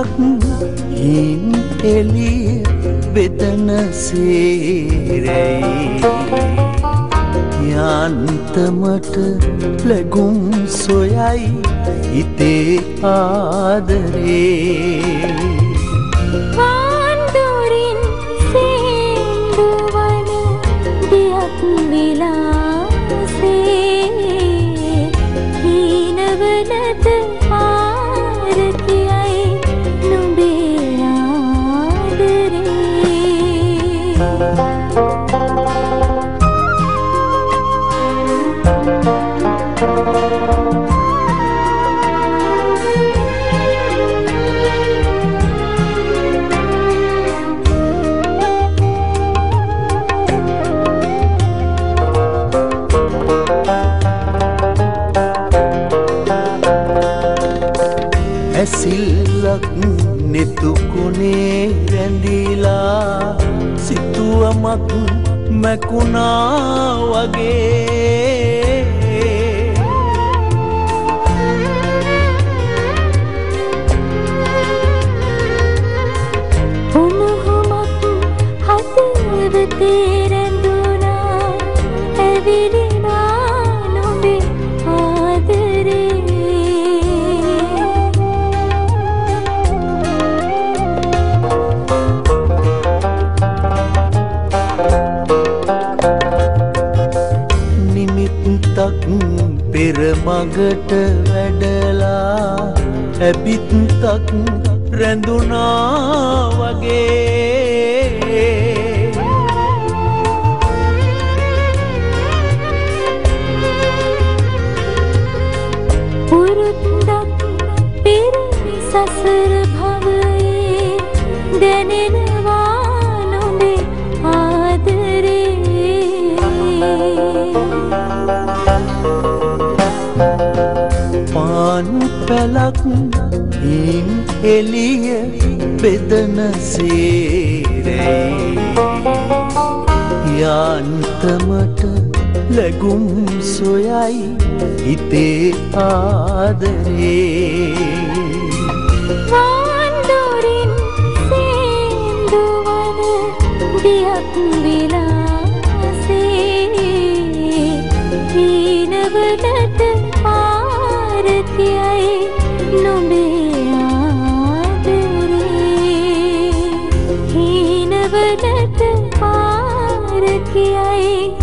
පැලක් හින් එළිය බෙදන සේරයි යන්තමට ලැබුම් සොයයි හිතේ ආදරේ පාන්දුරින් සේඳුවන දියක් විලාසේ හීනවනත ආරතියයි නුඹේ ආදරේ ඇසිල්ලක් නෙතුකුණේ රැඳිලා සිතුවමක් මැකුණා වගේ උණුහුමක් හදවතේ රැඳුණා ඇවිලිනා නුඹේ ආදරේ පෙර මගට වැඩලා ඇබිත්තක් රැඳුණා වගේ පුරුද්දක් පෙර සසර භවයේ දැනෙනවා නුඹේ ආදරේ පාන් පැලක් හින් එළිය බෙදන සේරයි යන්තමට ලැබුම් සොයයි හිතේ ආදරේ පාන්දුරින් සේඳුවන දියක් විලාසේ හීනවනත ආරතියයි නුඹේ ආදරේ හීනවනත ආරතියයි